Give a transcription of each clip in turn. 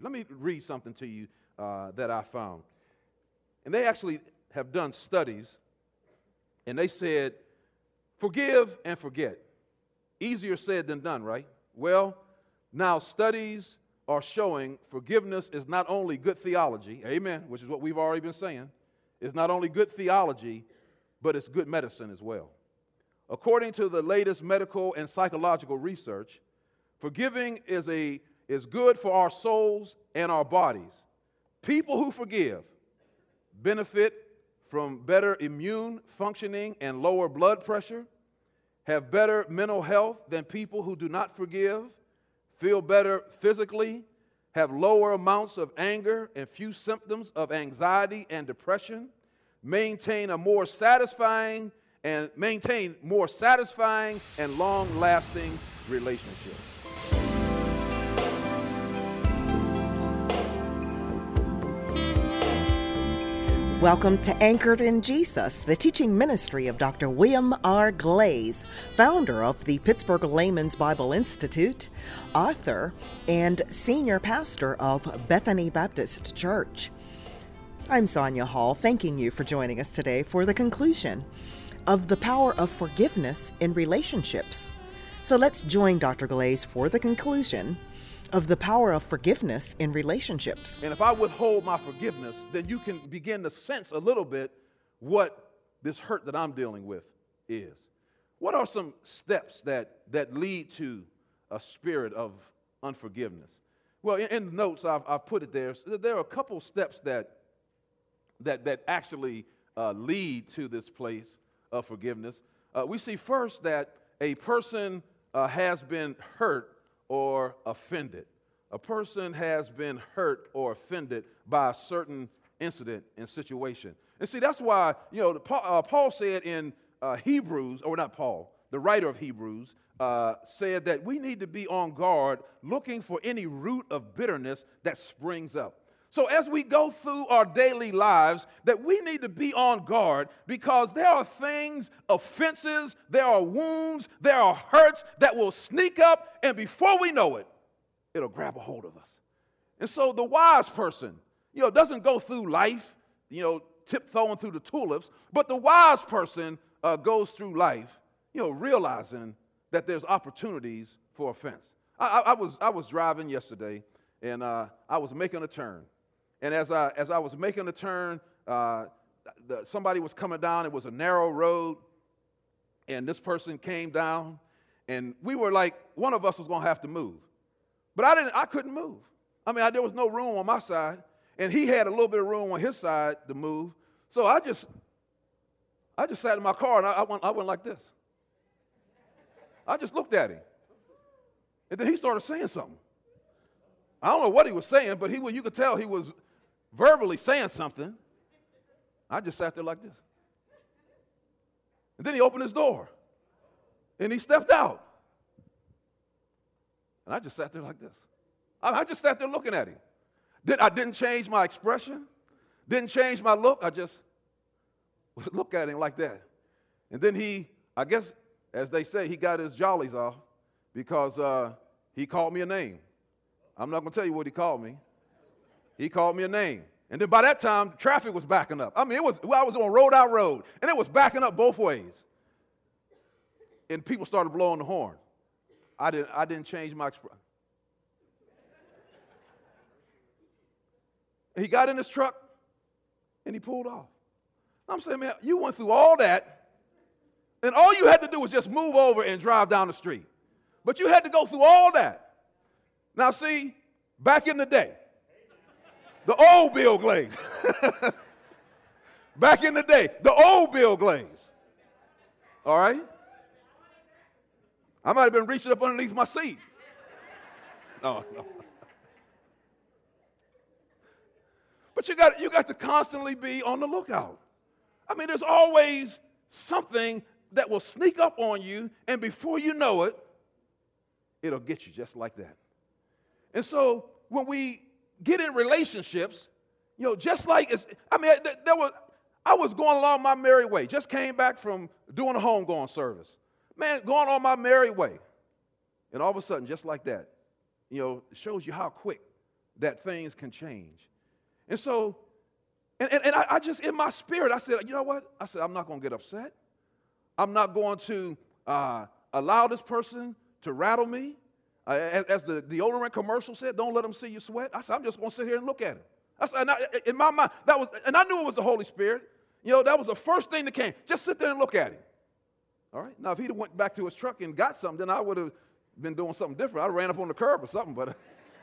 Spirit. Let me read something to you that I found. And they actually have done studies, and they said, forgive and forget. Easier said than done, right? Well, now studies are showing forgiveness is not only good theology, amen, which is what we've already been saying. It's not only good theology, but it's good medicine as well. According to the latest medical and psychological research, forgiving is good for our souls and our bodies. People who forgive benefit from better immune functioning and lower blood pressure, have better mental health than people who do not forgive, feel better physically, have lower amounts of anger and few symptoms of anxiety and depression, maintain more satisfying and long-lasting relationships. Welcome to Anchored in Jesus, the teaching ministry of Dr. William R. Glaze, founder of the Pittsburgh Layman's Bible Institute, author, and senior pastor of Bethany Baptist Church. I'm Sonia Hall, thanking you for joining us today for the conclusion of the power of forgiveness in relationships. So let's join Dr. Glaze for the conclusion of the power of forgiveness in relationships. And if I withhold my forgiveness, then you can begin to sense a little bit what this hurt that I'm dealing with is. What are some steps that lead to a spirit of unforgiveness? Well, in the notes, I've put it there. So there are a couple steps that actually lead to this place of forgiveness. We see first that a person has been hurt or offended. A person has been hurt or offended by a certain incident and situation. And see, that's why, Paul said in Hebrews, or not Paul, the writer of Hebrews, said that we need to be on guard looking for any root of bitterness that springs up. So as we go through our daily lives, that we need to be on guard because there are things, offenses, there are wounds, there are hurts that will sneak up, and before we know it, it'll grab a hold of us. And so the wise person, doesn't go through life, tiptoeing through the tulips, but the wise person goes through life, realizing that there's opportunities for offense. I was driving yesterday, and I was making a turn. And as I was making a turn, somebody was coming down. It was a narrow road, and this person came down, and we were like, one of us was going to have to move. But I couldn't move. There was no room on my side, and he had a little bit of room on his side to move. So I just sat in my car, and I went like this. I just looked at him. And then he started saying something. I don't know what he was saying, but you could tell he was verbally saying something. I just sat there like this. And then he opened his door, and he stepped out. And I just sat there like this. I just sat there looking at him. I didn't change my expression, didn't change my look. I just looked at him like that. And then I guess, as they say, he got his jollies off because he called me a name. I'm not going to tell you what he called me. He called me a name. And then by that time, traffic was backing up. I was on Road Out Road, and it was backing up both ways. And people started blowing the horn. I didn't change my expression. He got in his truck, and he pulled off. I'm saying, man, you went through all that, and all you had to do was just move over and drive down the street. But you had to go through all that. Now, see, back in the day, the old Bill Glaze. Back in the day, the old Bill Glaze. All right? I might have been reaching up underneath my seat. No. But you got to constantly be on the lookout. There's always something that will sneak up on you, and before you know it, it'll get you just like that. And so when we get in relationships, just like I was going along my merry way. Just came back from doing a homegoing service. Man, going on my merry way. And all of a sudden, just like that, it shows you how quick that things can change. And so, I just, in my spirit, I said, you know what? I said, I'm not going to get upset. I'm not going to allow this person to rattle me. As the deodorant commercial said, don't let them see you sweat. I said, I'm just going to sit here and look at him. I said, in my mind, and I knew it was the Holy Spirit. You know, that was the first thing that came. Just sit there and look at him. All right? Now, if he'd have went back to his truck and got something, then I would have been doing something different. I ran up on the curb or something, but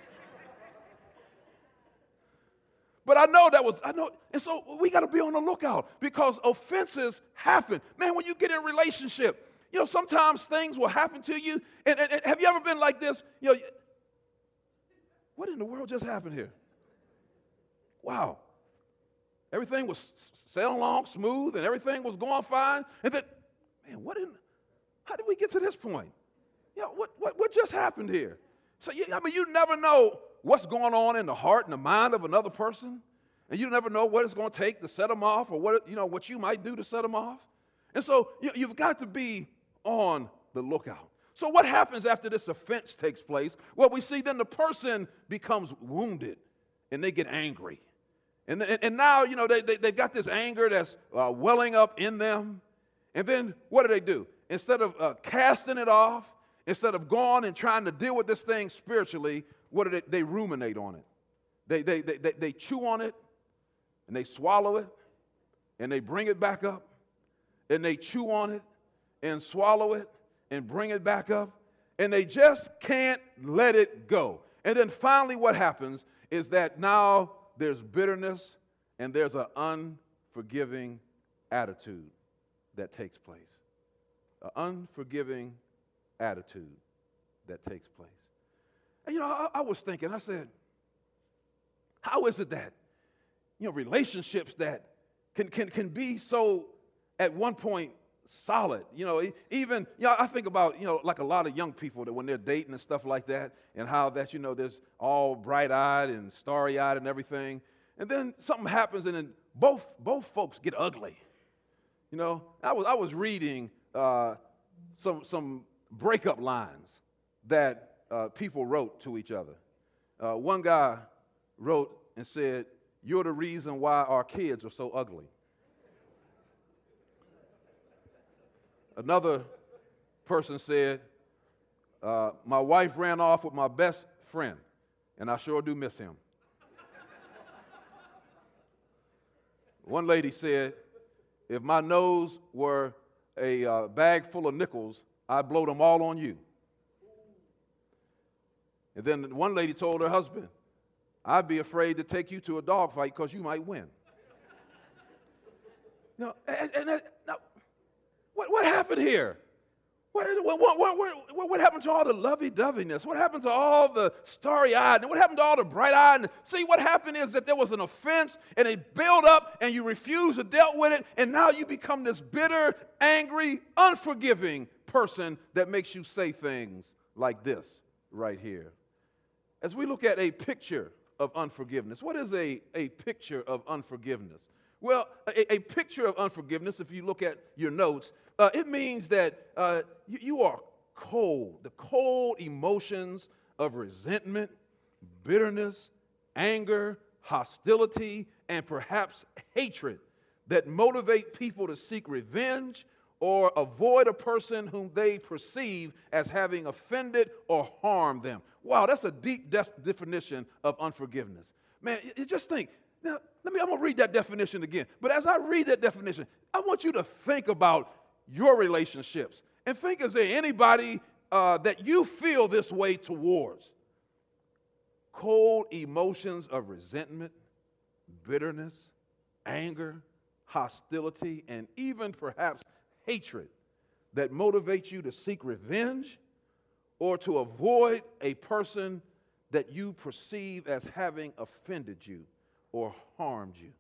I know and so we got to be on the lookout because offenses happen. Man, when you get in a relationship, you know, sometimes things will happen to you. And have you ever been like this? You know, what in the world just happened here? Wow. Everything was sailing along smooth and everything was going fine. And then, man, how did we get to this point? You know, what just happened here? So, you never know what's going on in the heart and the mind of another person. And you never know what it's going to take to set them off or what you might do to set them off. And so you've got to be on the lookout. So what happens after this offense takes place? Well, we see then the person becomes wounded and they get angry. And now, you know, they've got this anger that's welling up in them. And then what do? Instead of casting it off, instead of going and trying to deal with this thing spiritually, what do? They ruminate on it. They chew on it, and they swallow it, and they bring it back up, and they chew on it, and swallow it, and bring it back up, and they just can't let it go. And then finally what happens is that now there's bitterness and there's an unforgiving attitude that takes place. An unforgiving attitude that takes place. And, you know, I was thinking, I said, how is it that, you know, relationships that can be so, at one point, solid? You know, even, you know, I think about, you know, like a lot of young people that when they're dating and stuff like that, and how that, you know, there's all bright-eyed and starry-eyed and everything. And then something happens and then both folks get ugly. You know, I was reading some breakup lines that people wrote to each other. One guy wrote and said, "You're the reason why our kids are so ugly." Another person said, "My wife ran off with my best friend, and I sure do miss him." One lady said, "If my nose were a bag full of nickels, I'd blow them all on you." And then one lady told her husband, "I'd be afraid to take you to a dog fight because you might win." Now, what happened here? What happened to all the lovey-doveyness? What happened to all the starry-eyed? What happened to all the bright-eyed? See, what happened is that there was an offense, and it built up, and you refused to deal with it, and now you become this bitter, angry, unforgiving person that makes you say things like this right here. As we look at a picture of unforgiveness, what is a picture of unforgiveness? Well, a picture of unforgiveness, if you look at your notes, it means that you are cold, the cold emotions of resentment, bitterness, anger, hostility, and perhaps hatred that motivate people to seek revenge or avoid a person whom they perceive as having offended or harmed them. Wow, that's a deep definition of unforgiveness. Man, you just think. Now, I'm going to read that definition again. But as I read that definition, I want you to think about your relationships. And think, is there anybody that you feel this way towards? Cold emotions of resentment, bitterness, anger, hostility, and even perhaps hatred that motivates you to seek revenge or to avoid a person that you perceive as having offended you or harmed you.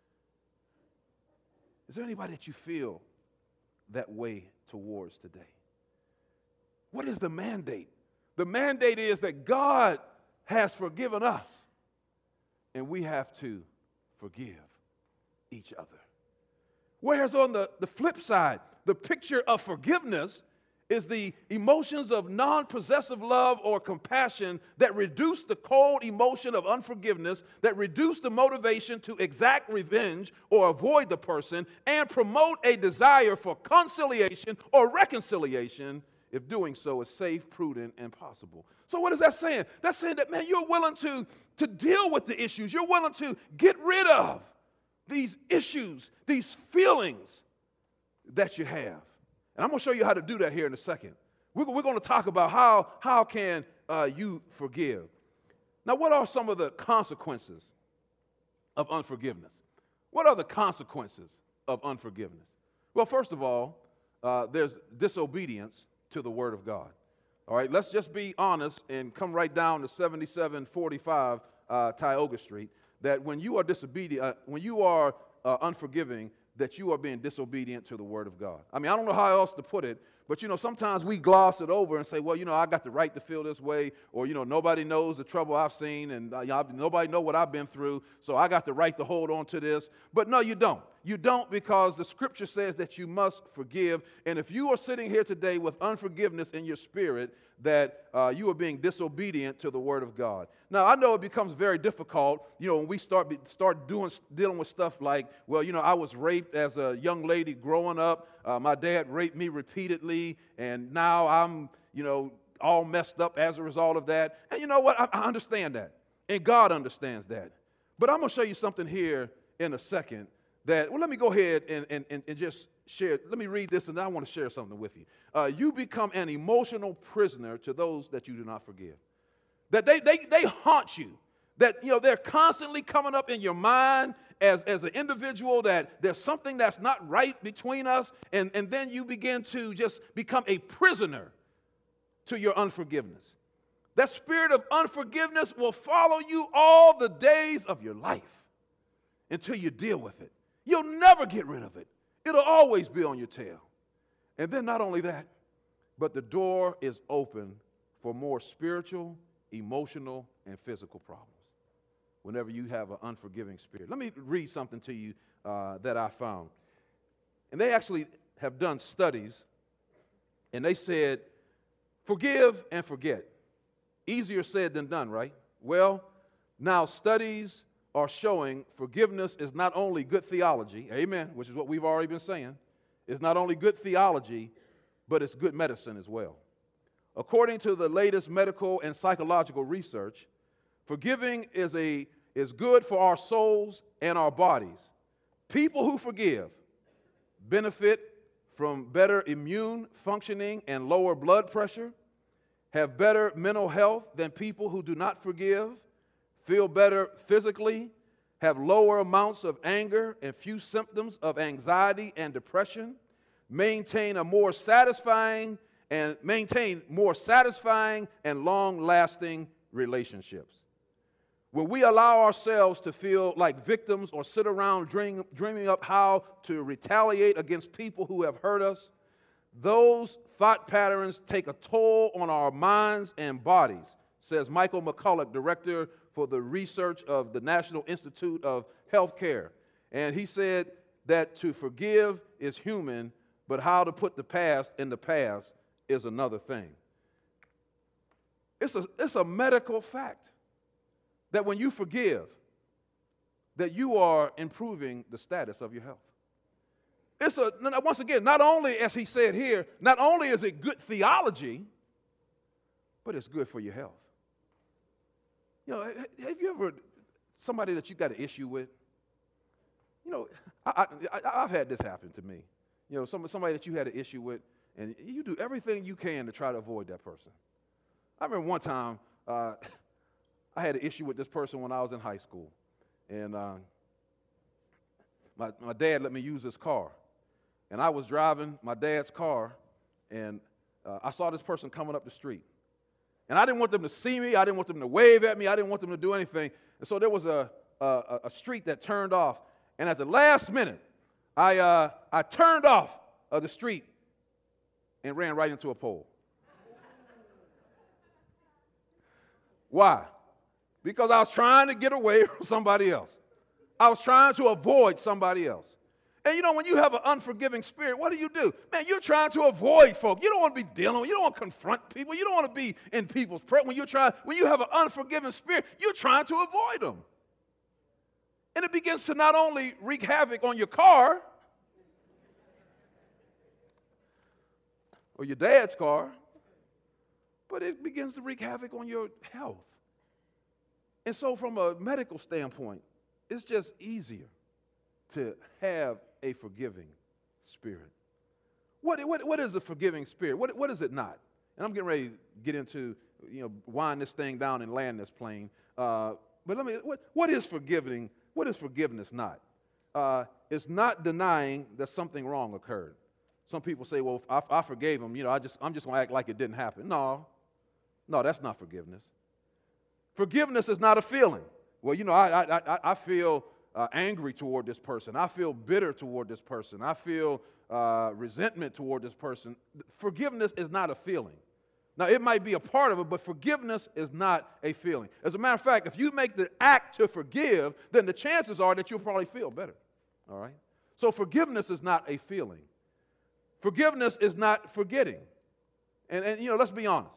Is there anybody that you feel that way towards today? What is the mandate? The mandate is that God has forgiven us, and we have to forgive each other. Whereas on the flip side, the picture of forgiveness is the emotions of non-possessive love or compassion that reduce the cold emotion of unforgiveness, that reduce the motivation to exact revenge or avoid the person, and promote a desire for conciliation or reconciliation if doing so is safe, prudent, and possible. So what is that saying? That's saying that, man, you're willing to deal with the issues. You're willing to get rid of these issues, these feelings that you have. And I'm going to show you how to do that here in a second. We're going to talk about how can you forgive. Now, what are some of the consequences of unforgiveness? What are the consequences of unforgiveness? Well, first of all, there's disobedience to the Word of God. All right, let's just be honest and come right down to 7745 Tioga Street, that when you are disobedient, when you are unforgiving, that you are being disobedient to the Word of God. I mean, I don't know how else to put it, but, sometimes we gloss it over and say, well, I got the right to feel this way, or, nobody knows the trouble I've seen, and nobody know what I've been through, so I got the right to hold on to this. But no, you don't. You don't, because the Scripture says that you must forgive, and if you are sitting here today with unforgiveness in your spirit, that you are being disobedient to the Word of God. Now, I know it becomes very difficult, when we start dealing with stuff like, well, I was raped as a young lady growing up. My dad raped me repeatedly, and now I'm, all messed up as a result of that. And you know what? I understand that, and God understands that. But I'm going to show you something here in a second that, well, let me go ahead and just share. Let me read this, and then I want to share something with you. You become an emotional prisoner to those that you do not forgive. That they haunt you. That, they're constantly coming up in your mind as an individual, that there's something that's not right between us, and then you begin to just become a prisoner to your unforgiveness. That spirit of unforgiveness will follow you all the days of your life until you deal with it. You'll never get rid of it. It'll always be on your tail. And then not only that, but the door is open for more spiritual, emotional, and physical problems whenever you have an unforgiving spirit. Let me read something to you that I found. And they actually have done studies, and they said, forgive and forget. Easier said than done, right? Well, now studies are showing forgiveness is not only good theology, amen, which is what we've already been saying. It's not only good theology, but it's good medicine as well. According to the latest medical and psychological research, forgiving is good for our souls and our bodies. People who forgive benefit from better immune functioning and lower blood pressure, have better mental health than people who do not forgive, feel better physically, have lower amounts of anger and few symptoms of anxiety and depression, maintain more satisfying and long-lasting relationships. When we allow ourselves to feel like victims or sit around dreaming up how to retaliate against people who have hurt us, those thought patterns take a toll on our minds and bodies, says Michael McCulloch, director for the research of the National Institute of Healthcare. And he said that to forgive is human, but how to put the past in the past is another thing. It's a medical fact that when you forgive, that you are improving the status of your health. Once again, not only, as he said here, not only is it good theology, but it's good for your health. Have you ever, somebody that you got an issue with? I've had this happen to me. Somebody that you had an issue with, and you do everything you can to try to avoid that person. I remember one time, I had an issue with this person when I was in high school, and my dad let me use his car. And I was driving my dad's car, and I saw this person coming up the street. And I didn't want them to see me. I didn't want them to wave at me. I didn't want them to do anything. And so there was a street that turned off. And at the last minute, I turned off of the street and ran right into a pole. Why? Because I was trying to get away from somebody else. I was trying to avoid somebody else. And when you have an unforgiving spirit, what do? Man, you're trying to avoid folk. You don't want to be dealing with, you don't want to confront people. You don't want to be in people's presence. When you have an unforgiving spirit, you're trying to avoid them. And it begins to not only wreak havoc on your car or your dad's car, but it begins to wreak havoc on your health. And so from a medical standpoint, it's just easier to have a forgiving spirit. What is a forgiving spirit? What is it not? And I'm getting ready to get into, wind this thing down and land this plane. But what is forgiving? What is forgiveness not? It's not denying that something wrong occurred. Some people say, well, I forgave him. I'm just going to act like it didn't happen. No, that's not forgiveness. Forgiveness is not a feeling. Well, I feel angry toward this person. I feel bitter toward this person. I feel resentment toward this person. Forgiveness is not a feeling. Now, it might be a part of it, but forgiveness is not a feeling. As a matter of fact, if you make the act to forgive, then the chances are that you'll probably feel better. All right? So forgiveness is not a feeling. Forgiveness is not forgetting. And let's be honest.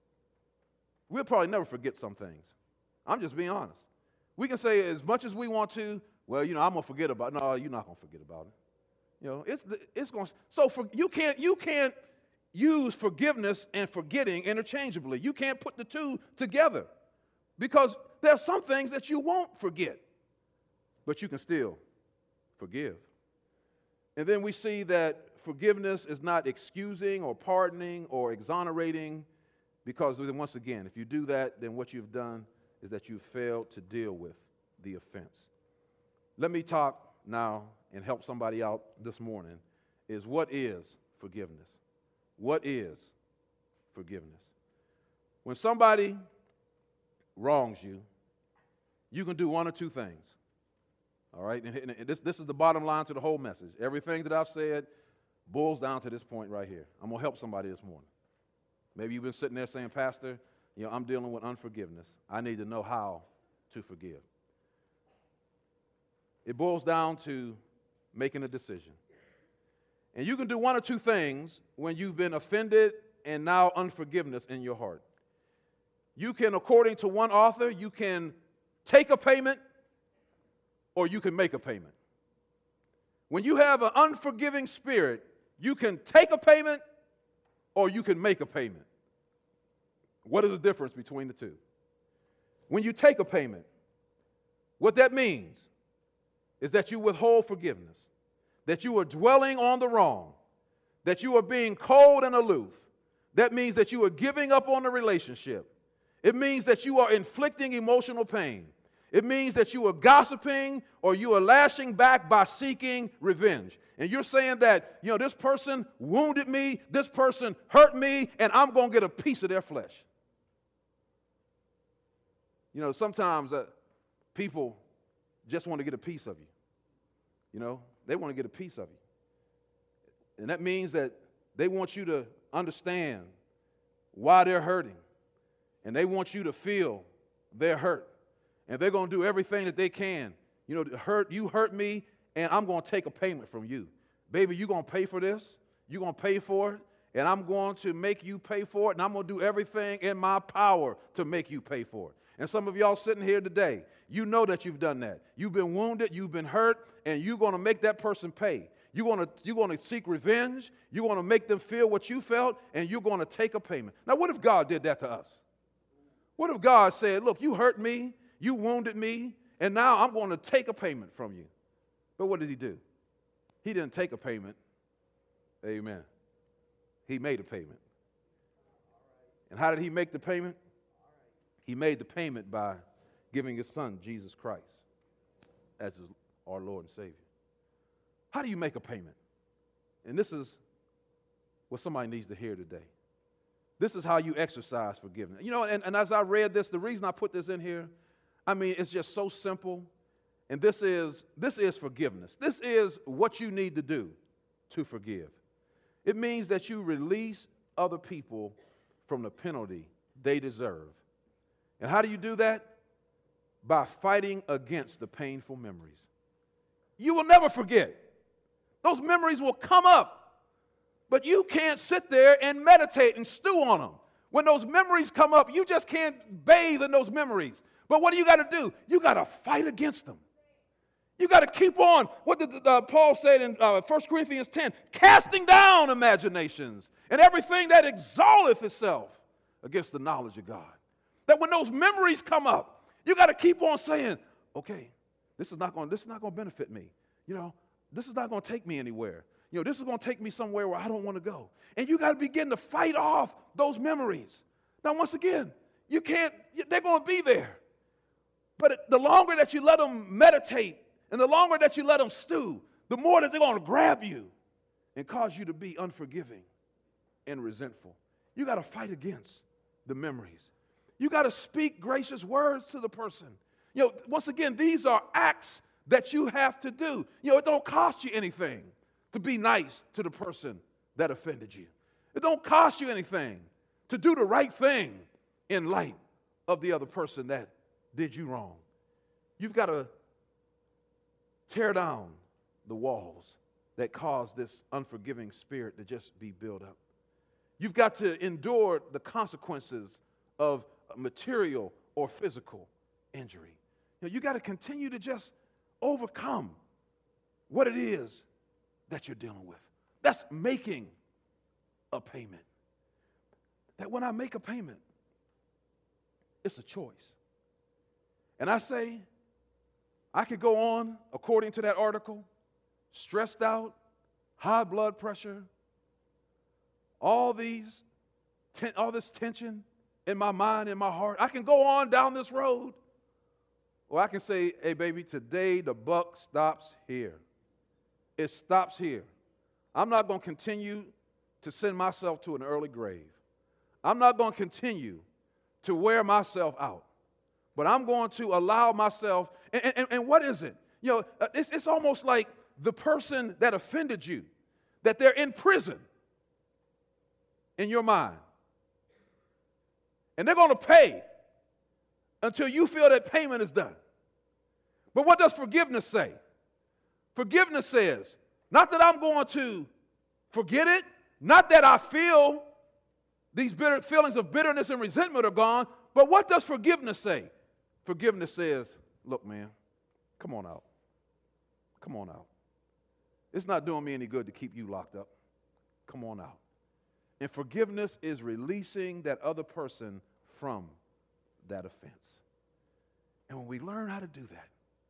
We'll probably never forget some things. I'm just being honest. We can say as much as we want to, well, I'm going to forget about it. No, you're not going to forget about it. It's going to. So you can't use forgiveness and forgetting interchangeably. You can't put the two together because there are some things that you won't forget, but you can still forgive. And then we see that forgiveness is not excusing or pardoning or exonerating, because once again, if you do that, then what you've done is that you've failed to deal with the offense. Let me talk now and help somebody out this morning is what is forgiveness? What is forgiveness? When somebody wrongs you, you can do one or two things. All right? And this is the bottom line to the whole message. Everything that I've said boils down to this point right here. I'm going to help somebody this morning. Maybe you've been sitting there saying, Pastor, I'm dealing with unforgiveness. I need to know how to forgive. It boils down to making a decision. And you can do one or two things when you've been offended and now unforgiveness in your heart. You can, according to one author, you can take a payment or you can make a payment. When you have an unforgiving spirit, you can take a payment or you can make a payment. What is the difference between the two? When you take a payment, what that means is that you withhold forgiveness, that you are dwelling on the wrong, that you are being cold and aloof. That means that you are giving up on the relationship. It means that you are inflicting emotional pain. It means that you are gossiping or you are lashing back by seeking revenge. And you're saying that, this person wounded me, this person hurt me, and I'm going to get a piece of their flesh. Sometimes people just want to get a piece of you. They want to get a piece of you. And that means that they want you to understand why they're hurting. And they want you to feel their hurt. And they're going to do everything that they can, to hurt me, and I'm going to take a payment from you. Baby, you're going to pay for this. You're going to pay for it. And I'm going to make you pay for it. And I'm going to do everything in my power to make you pay for it. And some of y'all sitting here today, you know that you've done that. You've been wounded, you've been hurt, and you're going to make that person pay. You're going to seek revenge. You're going to make them feel what you felt, and you're going to take a payment. Now, what if God did that to us? What if God said, look, you hurt me, you wounded me, and now I'm going to take a payment from you? But what did he do? He didn't take a payment. Amen. He made a payment. And how did he make the payment? He made the payment by giving his son, Jesus Christ, as our Lord and Savior. How do you make a payment? And this is what somebody needs to hear today. This is how you exercise forgiveness. And as I read this, the reason I put this in here, it's just so simple. And this is forgiveness. This is what you need to do to forgive. It means that you release other people from the penalty they deserve. And how do you do that? By fighting against the painful memories. You will never forget. Those memories will come up. But you can't sit there and meditate and stew on them. When those memories come up, you just can't bathe in those memories. But what do you got to do? You got to fight against them. You got to keep on. What did Paul said in 1 Corinthians 10? Casting down imaginations and everything that exalteth itself against the knowledge of God. That when those memories come up, you got to keep on saying, okay, this is not going to benefit me. You know, this is not going to take me anywhere. You know, this is going to take me somewhere where I don't want to go. And you got to begin to fight off those memories. Now, once again, they're going to be there. But the longer that you let them meditate and the longer that you let them stew, the more that they're going to grab you and cause you to be unforgiving and resentful. You got to fight against the memories. You got to speak gracious words to the person. You know, once again, these are acts that you have to do. You know, it don't cost you anything to be nice to the person that offended you. It don't cost you anything to do the right thing in light of the other person that did you wrong. You've got to tear down the walls that cause this unforgiving spirit to just be built up. You've got to endure the consequences of material or physical injury. You know, you got to continue to just overcome what it is that you're dealing with. That's making a payment. That when I make a payment, it's a choice. And I say, I could go on, according to that article, stressed out, high blood pressure, all this tension in my mind, in my heart. I can go on down this road. Or I can say, hey, baby, today the buck stops here. It stops here. I'm not going to continue to send myself to an early grave. I'm not going to continue to wear myself out. But I'm going to allow myself, and what is it? You know, it's almost like the person that offended you, that they're in prison in your mind. And they're going to pay until you feel that payment is done. But what does forgiveness say? Forgiveness says, not that I'm going to forget it, not that I feel these bitter feelings of bitterness and resentment are gone, but what does forgiveness say? Forgiveness says, look, man, come on out. Come on out. It's not doing me any good to keep you locked up. Come on out. And forgiveness is releasing that other person from that offense. And when we learn how to do that,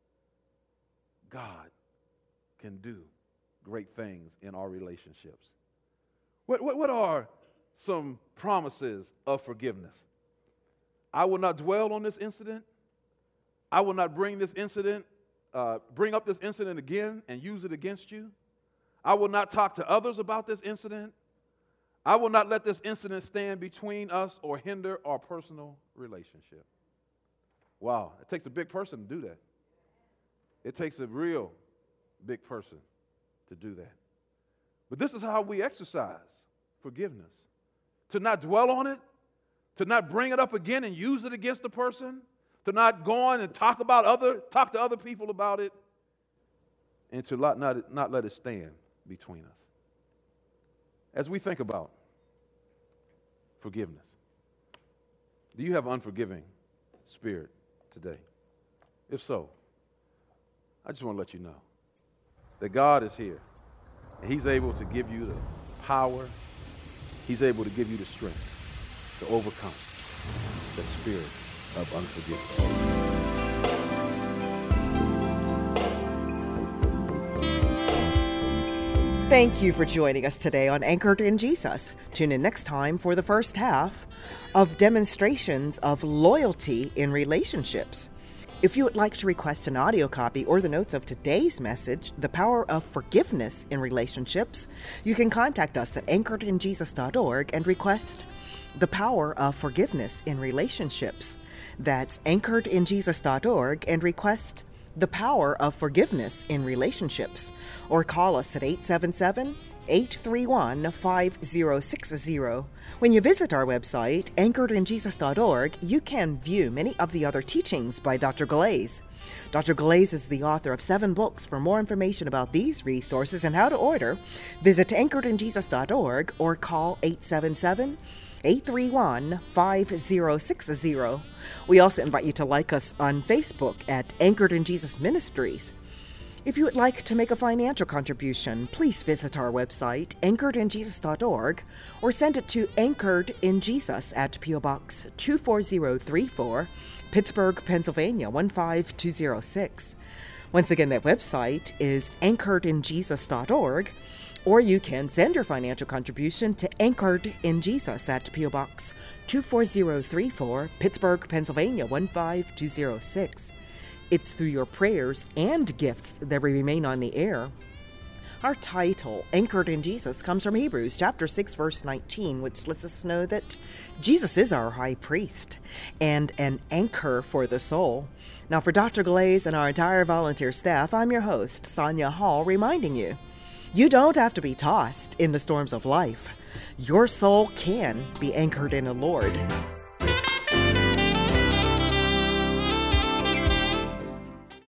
God can do great things in our relationships. What are some promises of forgiveness? I will not dwell on this incident. I will not bring up this incident again and use it against you. I will not talk to others about this incident. I will not let this incident stand between us or hinder our personal relationship. Wow, it takes a big person to do that. It takes a real big person to do that. But this is how we exercise forgiveness. To not dwell on it, to not bring it up again and use it against the person, to not go on and talk to other people about it, and to not let it stand between us. As we think about forgiveness, do you have an unforgiving spirit today? If so, I just want to let you know that God is here, and He's able to give you the power, He's able to give you the strength to overcome that spirit of unforgiveness. Thank you for joining us today on Anchored in Jesus. Tune in next time for the first half of Demonstrations of Loyalty in Relationships. If you would like to request an audio copy or the notes of today's message, The Power of Forgiveness in Relationships, you can contact us at anchoredinjesus.org and request The Power of Forgiveness in Relationships. That's anchoredinjesus.org and request The Power of Forgiveness in Relationships. Or call us at 877-831-5060. When you visit our website, anchoredinjesus.org, you can view many of the other teachings by Dr. Glaze. Dr. Glaze is the author of 7 books. For more information about these resources and how to order, visit anchoredinjesus.org or call 877-831-5060. We also invite you to like us on Facebook at Anchored in Jesus Ministries. If you would like to make a financial contribution, please visit our website, anchoredinjesus.org, or send it to Anchored in Jesus at P.O. Box 24034, Pittsburgh, Pennsylvania 15206. Once again, that website is anchoredinjesus.org, or you can send your financial contribution to Anchored in Jesus at P.O. Box 24034, Pittsburgh, Pennsylvania 15206. It's through your prayers and gifts that we remain on the air. Our title, Anchored in Jesus, comes from Hebrews chapter 6, verse 19, which lets us know that Jesus is our high priest and an anchor for the soul. Now, for Dr. Glaze and our entire volunteer staff, I'm your host, Sonia Hall, reminding you, you don't have to be tossed in the storms of life. Your soul can be anchored in the Lord.